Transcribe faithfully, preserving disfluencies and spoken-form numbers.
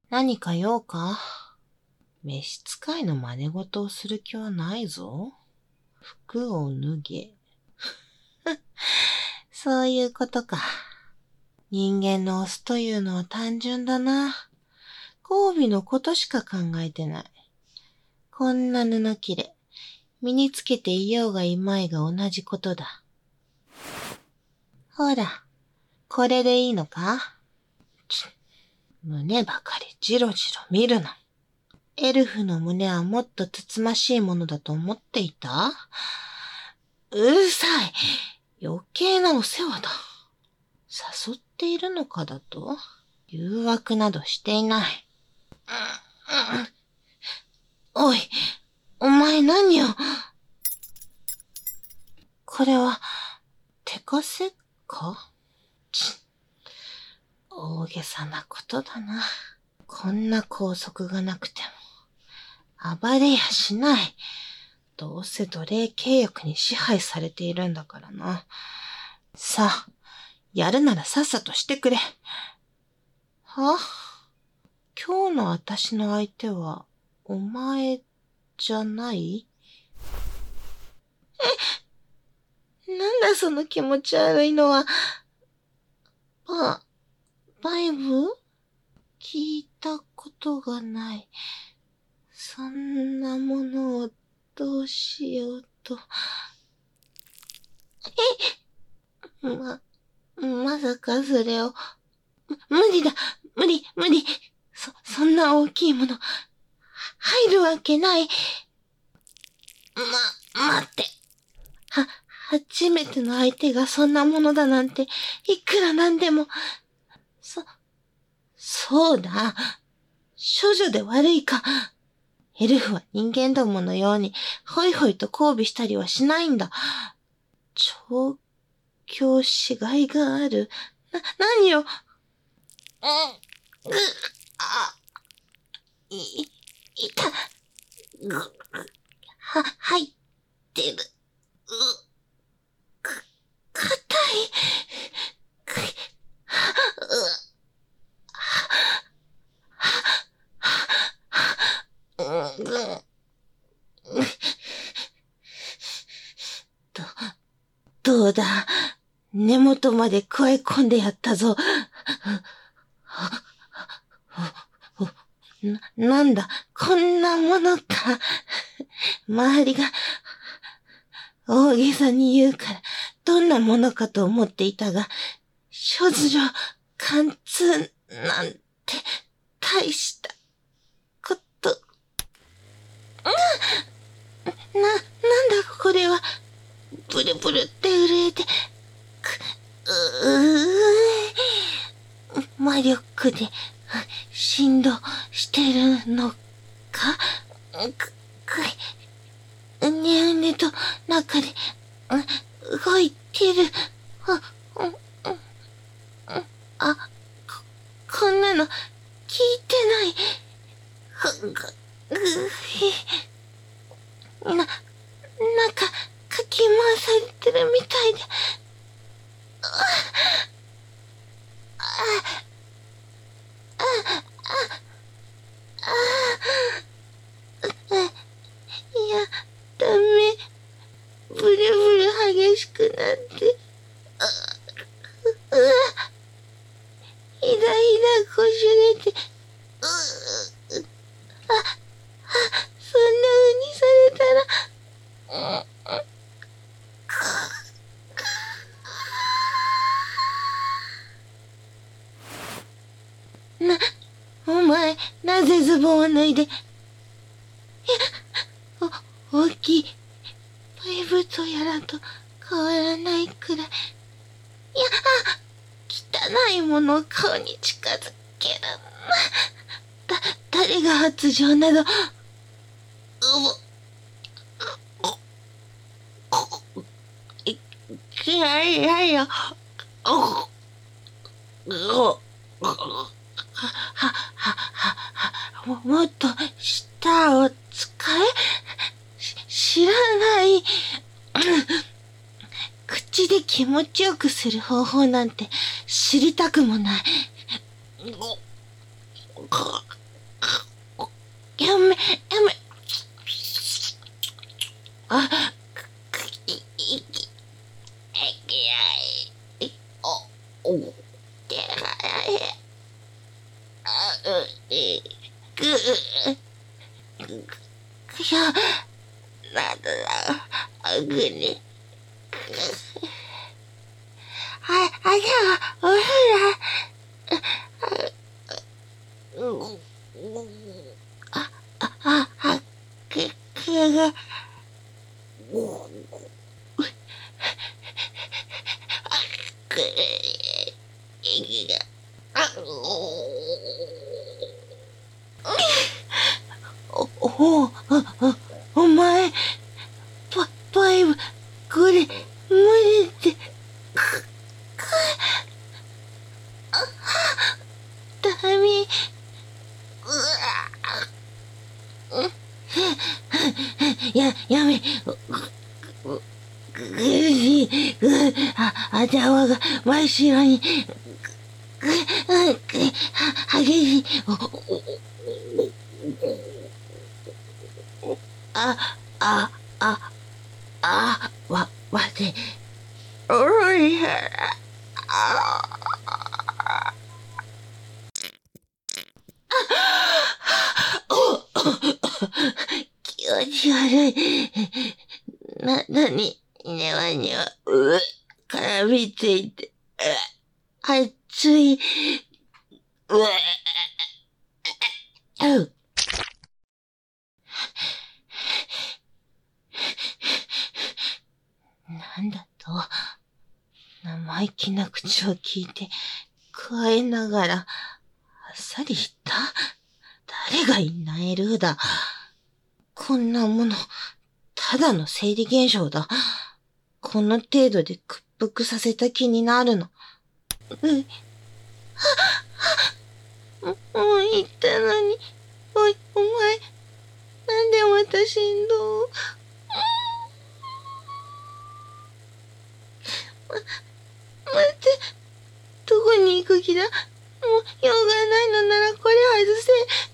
何か用か？召使いの真似事をする気はないぞ。服を脱げ。そういうことか。人間のオスというのは単純だな。交尾のことしか考えてない。こんな布切れ、身につけていようがいまいが同じことだ。ほら、これでいいのか？ち胸ばかりじろじろ見るな。エルフの胸はもっとつつましいものだと思っていた？うるさい。余計なお世話だ。誘っているのかだと？誘惑などしていない。うんうん、おい、お前何を。これは、手枷か？ち、大げさなことだな。こんな拘束がなくても、暴れやしない。どうせ奴隷契約に支配されているんだからな。さあ、やるならさっさとしてくれ。は？今日の私の相手は、お前じゃない？え、なんだその気持ち悪いのは。バ、バイブ？聞いたことがない。そんなものをどうしようと。え、ま、まさかそれを。無理だ、無理、無理。そ、そんな大きいもの、入るわけない。ま、待って。は、初めての相手がそんなものだなんて、いくらなんでも。そ、そうだ。処女で悪いか。エルフは人間どものように、ホイホイと交尾したりはしないんだ。調教しがいがある。な、何を。うん、う、あ、い、いた。ぐ、は、入ってる。う、か、硬い。く、は、う、は、うん、ど、どうだ。根元まで加え込んでやったぞ。な、なんだ、こんなものか。周りが、大げさに言うから、どんなものかと思っていたが、処女、貫通、なんて、大した、こと。な、なんだこれは。ブルブルって震えて、く、うー、魔力で、振動してるのか？く、くい、うねうねと中で、動いてる。あ、うん、うん、あ、こ、こんなの聞いてない。ふ、ぐ、ぐ、な、なんか、かき回されてるみたいで。あ、あ、あ、あ、あ、いや、ダメ。ブルブル激しくなって。あ、うわ、ひだひだこしれて。う、あ、あ、そんな風にされたら、うん、な、お前、なぜズボンを脱いで。いや、お、大きい。バイブとやらと変わらないくらい。いや、あ、汚いものを顔に近づける。だ、誰が発情など。うぶ、い、いやいやいや。お、お、は、は、は、は、も、もっと舌を使え？し、知らない。口で気持ちよくする方法なんて知りたくもない。 やめ、やめ。あ、い、い、い、い、い、お、お、で、あ、う、い、ぐ、ぐ、や、なんだ、あぐに。あ、あ、じゃあ、おら、あ、あ、あ、あ、く、くが、く、いが、あ、お、お、お、あ、お前、パ、パイブ、これ、無理って、く、く、ダメ、うわ、や、やめ、ぐ、ぐし、ぐ、あ、頭が真っ白に、ぐ、ぐ、は、激しい、お、お、お、あ、あ、あ、あ、わ、わて、おいや、あ、気持ち悪い。な、なに、ねわにわ、うえ、絡みついて、うえ、熱い、うえ、う、なんだと、生意気な口を聞いて、くわえながら、あっさりした？誰がインナーエルーだ。こんなもの、ただの生理現象だ。この程度で屈服させた気になるの。う、もう言ったのに。おい、お前、なんでまた振動？ま、待って、どこに行く気だ？もう用がないのならこれ外せ。